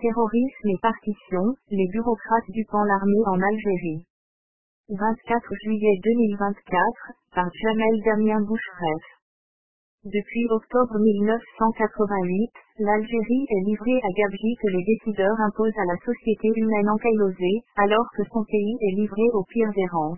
Terrorisme et partition, les bureaucrates dupant l'armée en Algérie. 24 juillet 2024, par Jamel Damien Boucheref. Depuis octobre 1988, l'Algérie est livrée à gabegie que les décideurs imposent à la société humaine encaillosée, alors que son pays est livré aux pires errances.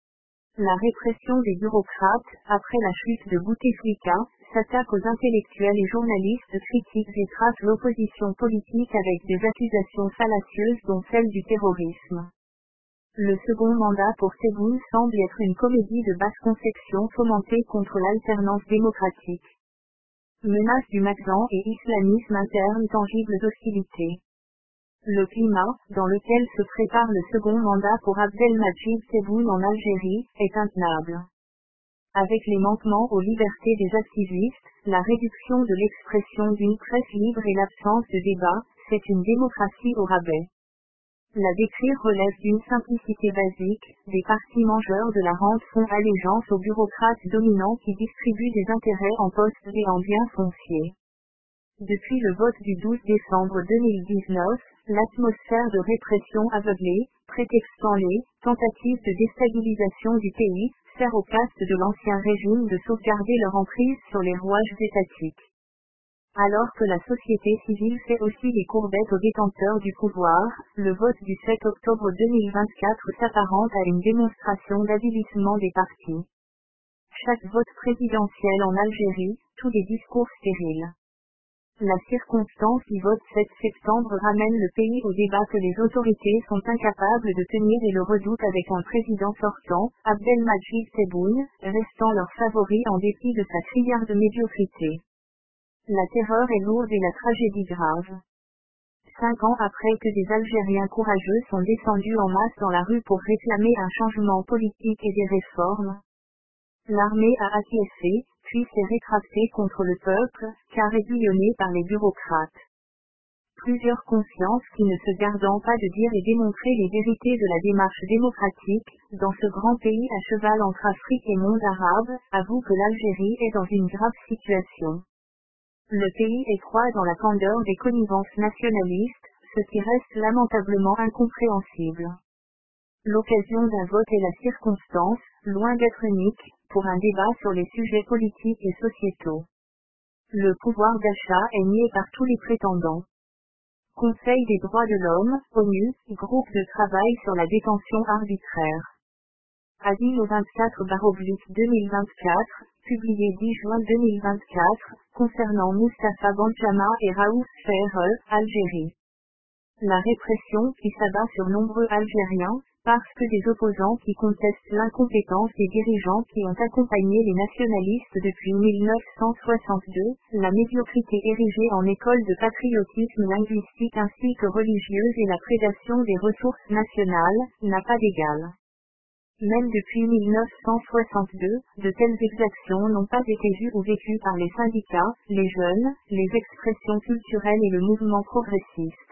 La répression des bureaucrates, après la chute de Bouteflika, s'attaque aux intellectuels et journalistes critiques et trace l'opposition politique avec des accusations fallacieuses dont celle du terrorisme. Le second mandat pour Tebboune semble être une comédie de basse conception fomentée contre l'alternance démocratique. Menace du Maghzan et islamisme interne tangibles hostilités. Le climat, dans lequel se prépare le second mandat pour Abdelmadjid Tebboune en Algérie, est intenable. Avec les manquements aux libertés des activistes, la réduction de l'expression d'une presse libre et l'absence de débat, c'est une démocratie au rabais. La décrire relève d'une simplicité basique, des partis mangeurs de la rente font allégeance aux bureaucrates dominants qui distribuent des intérêts en postes et en biens fonciers. Depuis le vote du 12 décembre 2019, l'atmosphère de répression aveuglée, prétextant les tentatives de déstabilisation du pays, sert aux castes de l'ancien régime de sauvegarder leur emprise sur les rouages étatiques. Alors que la société civile fait aussi les courbettes aux détenteurs du pouvoir, le vote du 7 octobre 2024 s'apparente à une démonstration d'avilissement des partis. Chaque vote présidentiel en Algérie, tous des discours stériles. La circonstance du vote 7 septembre ramène le pays au débat que les autorités sont incapables de tenir et le redoutent avec un président sortant, Abdelmadjid Tebboune, restant leur favori en dépit de sa criarde médiocrité. La terreur est lourde et la tragédie grave. 5 ans après que des Algériens courageux sont descendus en masse dans la rue pour réclamer un changement politique et des réformes, l'armée a acquiescé, puis s'est rétractée contre le peuple, car aiguillonnée par les bureaucrates. Plusieurs consciences qui ne se gardant pas de dire et démontrer les vérités de la démarche démocratique, dans ce grand pays à cheval entre Afrique et monde arabe, avouent que l'Algérie est dans une grave situation. Le pays étroit dans la candeur des connivences nationalistes, ce qui reste lamentablement incompréhensible. L'occasion d'un vote est la circonstance, loin d'être unique, pour un débat sur les sujets politiques et sociétaux. Le pouvoir d'achat est nié par tous les prétendants. Conseil des droits de l'homme, ONU, groupe de travail sur la détention arbitraire. Avis au 24/2024, publié 10 juin 2024, concernant Moustapha Benjama et Raouf Ferre, Algérie. La répression qui s'abat sur nombreux Algériens, parce que des opposants qui contestent l'incompétence des dirigeants qui ont accompagné les nationalistes depuis 1962, la médiocrité érigée en école de patriotisme linguistique ainsi que religieuse et la prédation des ressources nationales, n'a pas d'égal. Même depuis 1962, de telles exactions n'ont pas été vues ou vécues par les syndicats, les jeunes, les expressions culturelles et le mouvement progressiste.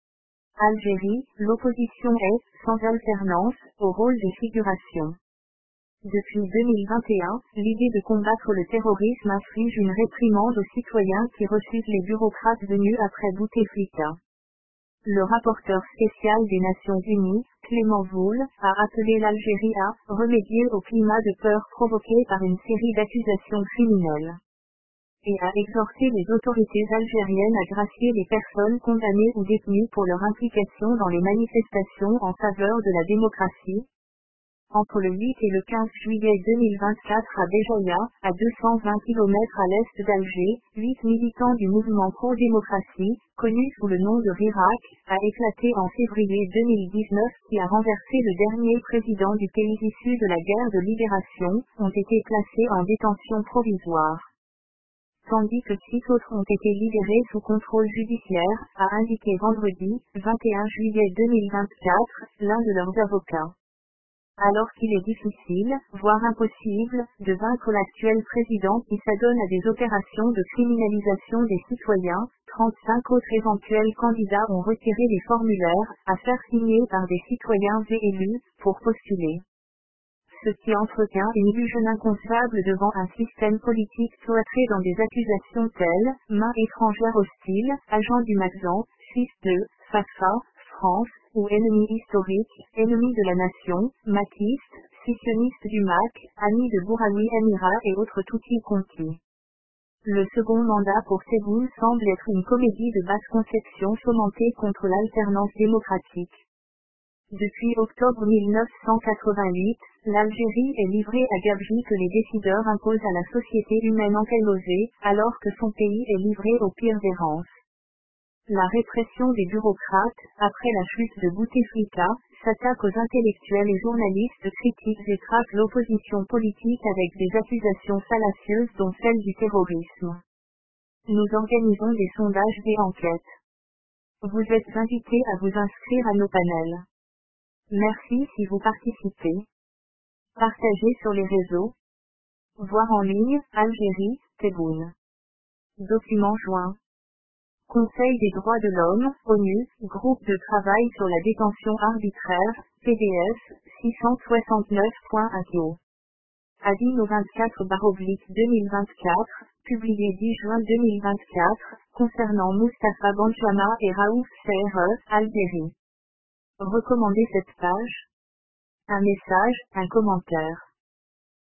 Algérie, l'opposition est, sans alternance, au rôle de figuration. Depuis 2021, l'idée de combattre le terrorisme inflige une réprimande aux citoyens qui refusent les bureaucrates venus après Bouteflika. Le rapporteur spécial des Nations Unies, Clément Voul, a appelé l'Algérie à remédier au climat de peur provoqué par une série d'accusations criminelles. Et a exhorté les autorités algériennes à gracier les personnes condamnées ou détenues pour leur implication dans les manifestations en faveur de la démocratie. Entre le 8 et le 15 juillet 2024 à Béjaïa, à 220 km à l'est d'Alger, 8 militants du mouvement pro-démocratie, connu sous le nom de RIRAC, a éclaté en février 2019 qui a renversé le dernier président du pays issu de la guerre de libération, ont été placés en détention provisoire. Tandis que 6 autres ont été libérés sous contrôle judiciaire, a indiqué vendredi, 21 juillet 2024, l'un de leurs avocats. Alors qu'il est difficile, voire impossible, de vaincre l'actuel président qui s'adonne à des opérations de criminalisation des citoyens, 35 autres éventuels candidats ont retiré les formulaires, à faire signer par des citoyens et élus, pour postuler. Ce qui entretient une illusion inconcevable devant un système politique cloîtré dans des accusations telles, main étrangère hostile, agent du Maghzan, fils de, Fafa, France, ou ennemi historique, ennemi de la nation, maquiste, scissionniste du MAC, ami de Bouraoui Émirats et autres Tutsis conquis. Le second mandat pour Tebboune semble être une comédie de basse conception fomentée contre l'alternance démocratique. Depuis octobre 1988, l'Algérie est livrée à gabegie que les décideurs imposent à la société humaine ankylosée, alors que son pays est livré aux pires errances. La répression des bureaucrates, après la chute de Bouteflika, s'attaque aux intellectuels et journalistes critiques et traque l'opposition politique avec des accusations fallacieuses dont celle du terrorisme. Nous organisons des sondages et enquêtes. Vous êtes invités à vous inscrire à nos panels. Merci si vous participez. Partagez sur les réseaux. Voir en ligne, Algérie, Tebboune. Document joint. Conseil des droits de l'homme, ONU, groupe de travail sur la détention arbitraire, PDF, 669.ACO. Avis no 24/2024, publié 10 juin 2024, concernant Moustapha Benjama et Raouf CRE, Algérie. Recommandez cette page. Un message, un commentaire.